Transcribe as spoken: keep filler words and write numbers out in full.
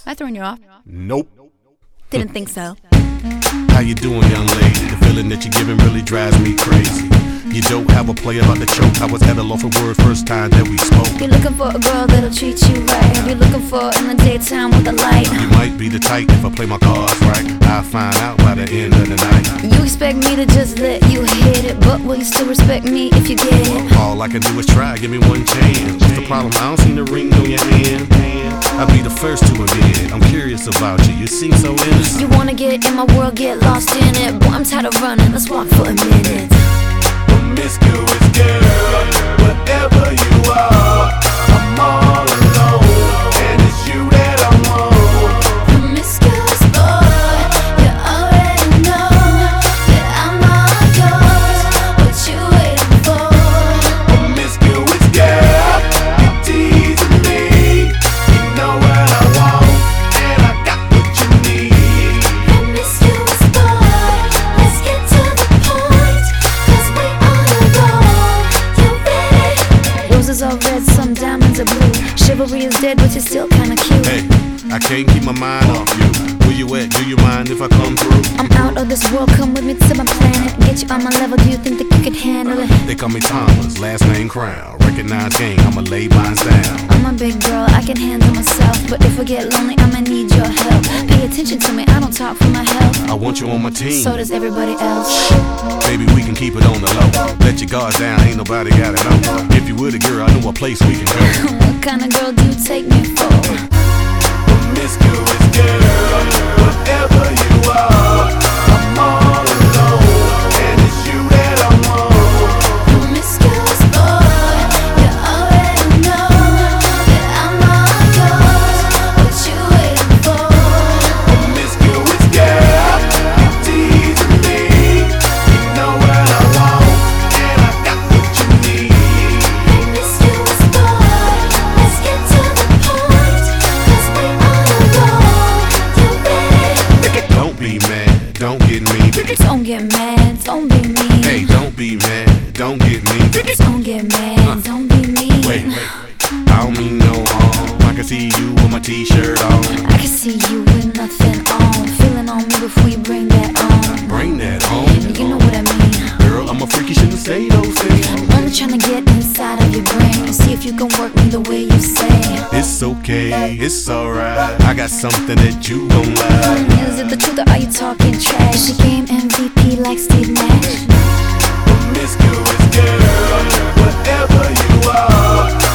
I throwing you off? Nope. Didn't think so. How you doing, young lady? The feeling that you're giving really drives me crazy. You don't have a play about the choke. I was at a loss for words first time that we spoke. You're looking for a girl that'll treat you right. You're looking for in the daytime with the light. You might be the type if I play my cards right. I'll find out by the end of the night. You expect me to just let you hit it, but will you still respect me if you get it? All I can do is try, give me one chance. What's the problem? I don't see the ring on your hand. I'll be the first to admit I'm curious about you, you seem so innocent. You wanna get in my world, get lost in it. Boy, I'm tired of running, let's walk for a minute. Promiscuous girl, whatever you are, I'm all alone, and it's you that I want. Promiscuous boy, you already know that I'm all yours. What you waiting for? Promiscuous girl, you teasing me. You know what I want, and I got what you need. Promiscuous boy, let's get to the point, 'cause we on the road. You ready? Roses are red, some diamonds are blue. Chivalry is dead, but you're still kinda cute. Hey, I can't keep my mind off you. Where you at? Do you mind if I come through? I'm out of this world, come with me to my planet. Get you on my level, do you think that you can handle it? They call me Thomas, last name Crown. Recognize game, I'ma lay mine down. I'm a big girl, I can handle myself. But if I get lonely, I'ma need your help. Pay attention to me, I don't talk for my health. I want you on my team. So does everybody else. Baby, we can keep it on the low. Let your guard down, ain't nobody gotta know. If you were the girl, I know a place we can go. What kind of girl do you take me for? Promiscuous girl, whatever you are, I'm all alone, and it's you that I want. Promiscuous boy, you already know that I'm all yours. What you waiting for? Promiscuous girl, you teasing me. You know what I want, and I got what you need. Promiscuous boy, let's get to the point, 'cause we on the road. You ready? Don't be mad, don't get me. Don't get mad, don't be mean. Hey, don't be mad, don't get me. Don't get mad, don't be mean. Wait, wait, I don't mean no harm. I can see you with my t-shirt on. I can see you with nothing on. Feeling on me before you bring that on. Bring that on. You know what I mean. Girl, I'm a freak, you shouldn't say those things. Only trying to get inside of your brain and see if you can work me the way you say. It's okay, it's alright. I got something that you gon' like. Is it the truth or are you talking trash? Is she game M V P like Steve Nash? Promiscuous girl, whatever you are,